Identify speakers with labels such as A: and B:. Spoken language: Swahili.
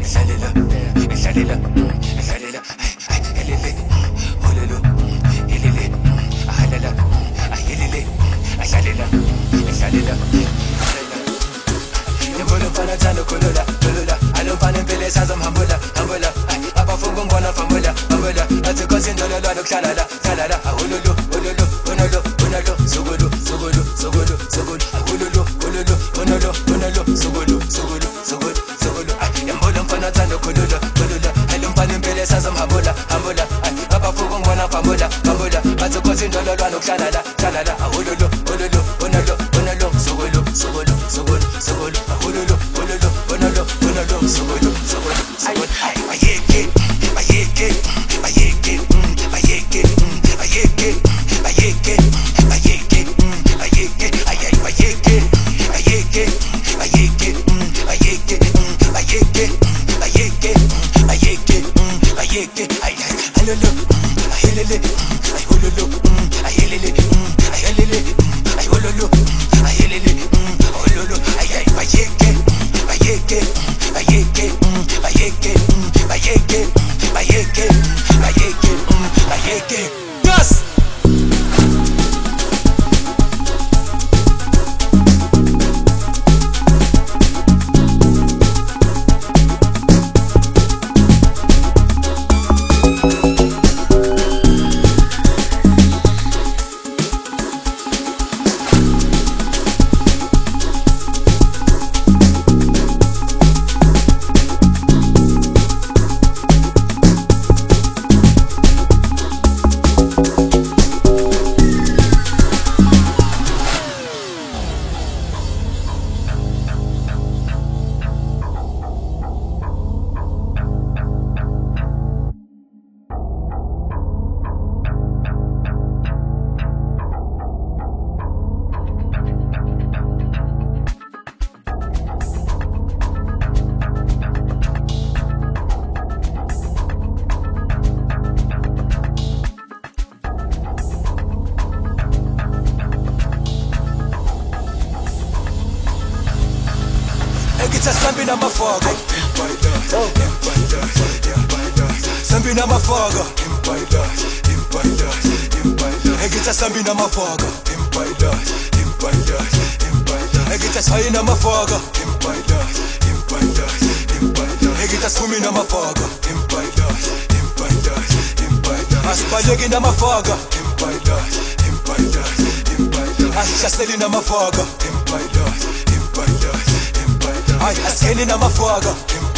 A: Salila, salila, salila, helele, hololo, helele, halala, helele, salila, salila, Yembolo pana tano kulula, kulula. Alo pana pele sazam hambula, hambula. Apa fungu mbona famula, famula. Atuko sindolo lo khalala, khalala. Hululu, hululu, hunulu, hunulu. Sugulu, sugulu, sugulu, sugulu. Hululu, hululu, hunulu, hunulu. Sugulu, sugulu, sugulu, sugulu. Yembolo pana tano kulula, kulula. Alo pana pele sazam hambula, hambula. Apa fungu mbona famula, famula. Atuko sindolo lo khalala, khalala. Hululu, hululu, hunulu, hunulu. Sugulu, sugulu, sugulu, sugulu. Hululu, hululu, hunulu, hunulu. Sugulu, sugulu, sugulu. Ayeke, ayeke, ayeke, ayeke, ayeke, ayeke, ayeke, ayeke, ayeke, ayeke, ayeke, ayeke, ayeke, ayeke, ayeke, ayeke, ayeke, ayololo, ayelele, ayololo, ayelele, ayelele, ayololo, ayelele, ayololo, ayeke, ayeke, ayeke, ayeke, ayeke, ayeke, ayeke, yes. Egita Sambina mafogo, Sambina mafogo, Egita Sambina mafogo, Egita Saina mafogo, Egita Sumina mafogo, Aspalegi na mafogo, Ashaseli na mafogo, Askeni na mafogo.